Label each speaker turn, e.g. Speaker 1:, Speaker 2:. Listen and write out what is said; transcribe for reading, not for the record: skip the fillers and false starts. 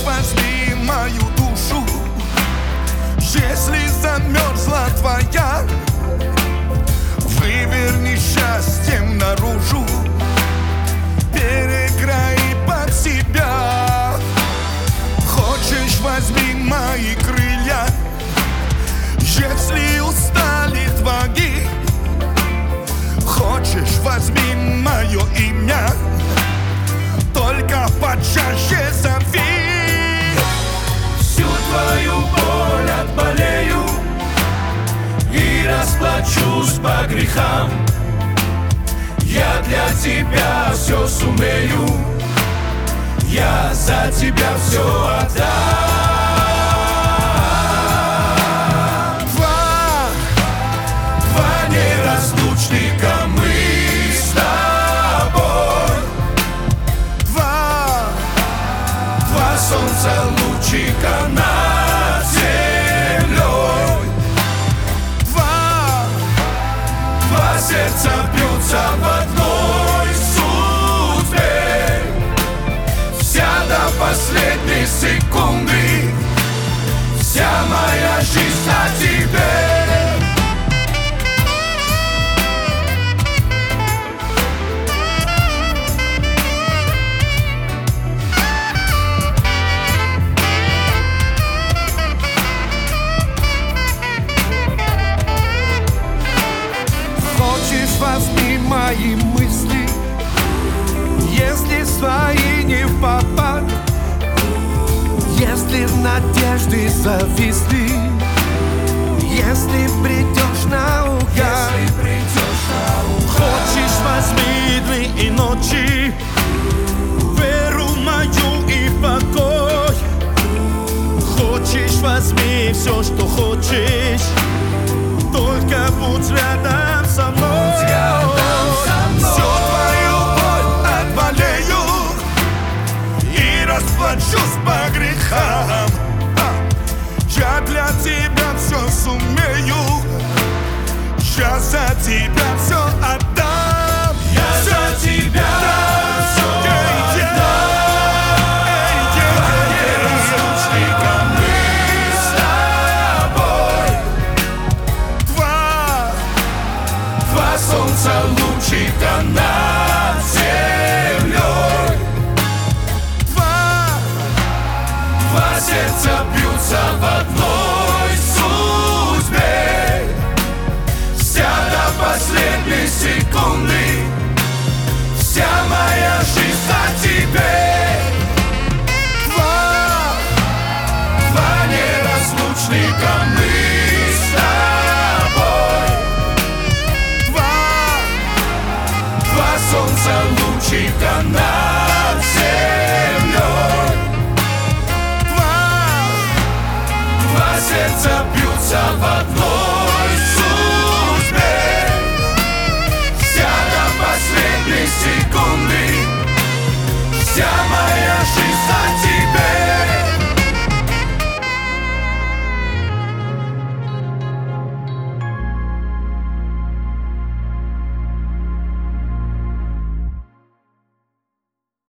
Speaker 1: возьми мою душу. Если замерзла твоя, выверни счастьем наружу. Перекрои под себя. Хочешь, возьми мои крылья. Если устали твои, хочешь, возьми мое имя. Только почаще зови.
Speaker 2: Всю твою боль отболею и расплачусь по грехам. Я для тебя все сумею, я за тебя все отдам. Два неразлучника мы с тобой. Два солнца лучика над землей. Два сердца бьются в одной судьбе. Вся до последней секунды, вся моя жизнь о тебе.
Speaker 1: Возьми мои мысли, если свои не в попад, если в надежде зависли, если придешь наугад. Хочешь, возьми дни и ночи,